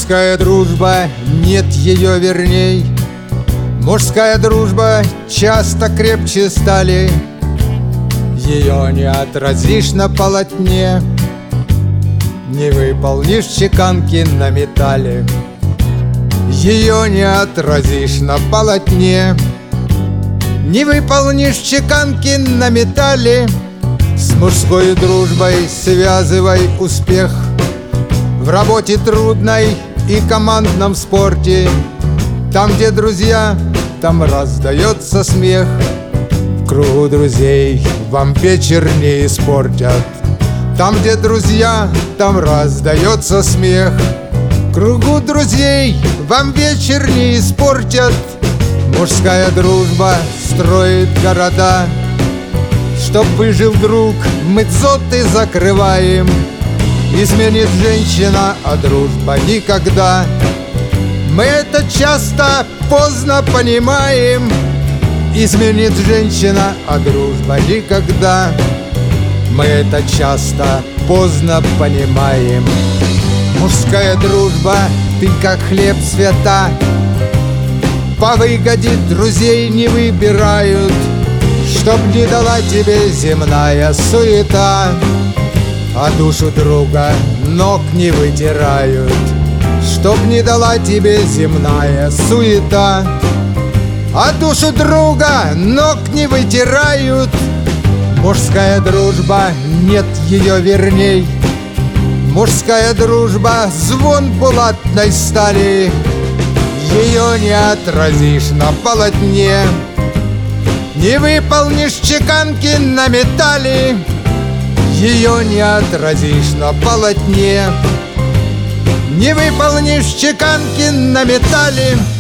Мужская дружба, нет ее верней. Мужская дружба часто крепче стали. Ее не отразишь на полотне, не выполнишь чеканки на металле. Ее не отразишь на полотне, не выполнишь чеканки на металле. С мужской дружбой связывай успех в работе трудной и командном спорте. Там, где друзья, там раздается смех. В кругу друзей вам вечер не испортят. Там, где друзья, там раздается смех. В кругу друзей вам вечер не испортят. Мужская дружба строит города. Чтоб выжил друг, мы дзоты закрываем. Изменит женщина, а дружба никогда. Мы это часто поздно понимаем. Изменит женщина, а дружба никогда. Мы это часто поздно понимаем. Мужская дружба, ты как хлеб свята. По выгоде друзей не выбирают, чтоб не дала тебе земная суета. А душу друга ног не вытирают, чтоб не дала тебе земная суета. А душу друга ног не вытирают. Мужская дружба, нет ее верней. Мужская дружба, звон булатной стали. Ее не отразишь на полотне, не выполнишь чеканки на металле. Ее не отразишь на полотне, не выполнишь чеканки на металле.